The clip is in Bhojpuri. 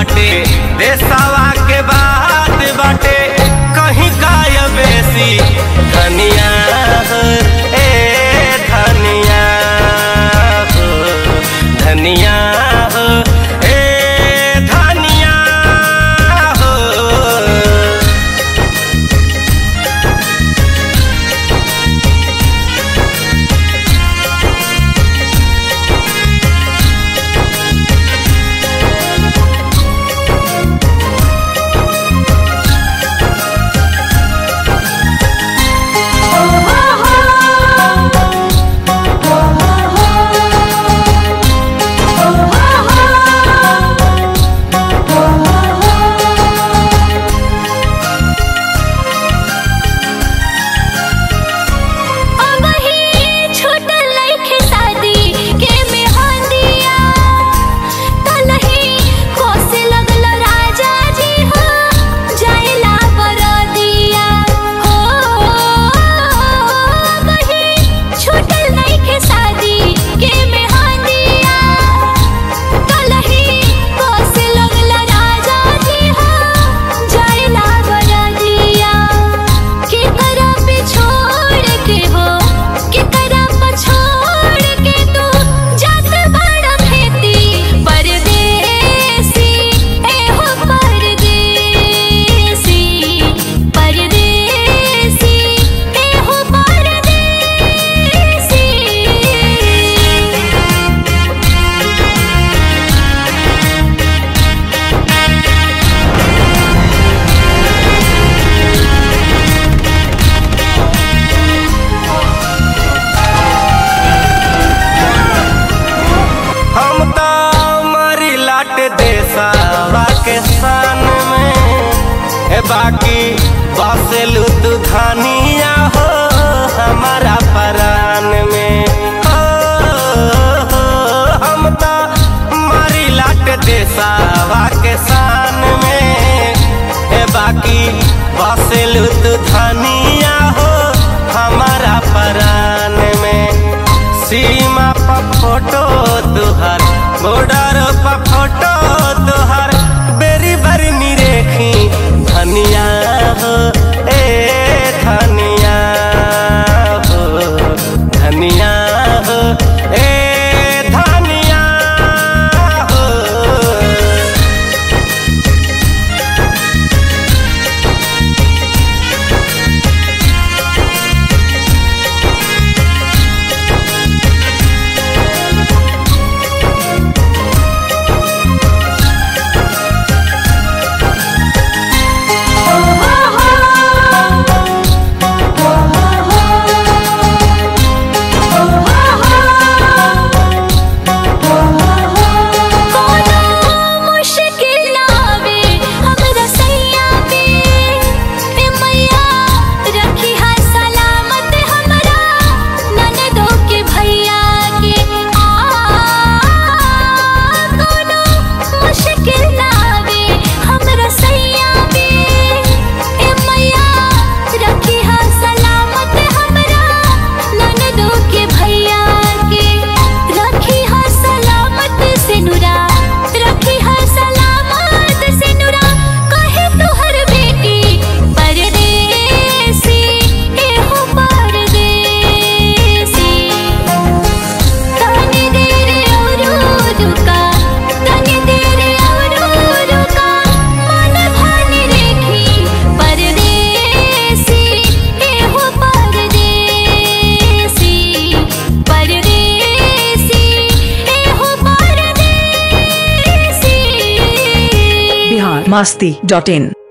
बाटे देशवा के बात बाटे कहीं काय बेसी धनिया हो ए धनिया हो धनिया हो ए धनिया हो। देशवा के सन में बाकी बसेलू तू धनिया हो हमारा परान में हो हम तो मारी लाट देशवा के सन में बाकी बसेलू तू धनिया हो हमारा परान में। सीमा पर फोटो तुहर बॉर्डर पर फोटो तुहर बेरी बरी निरेखी धनिया हो ए धनिया हो धनिया हो ए धनिया हो। masti.in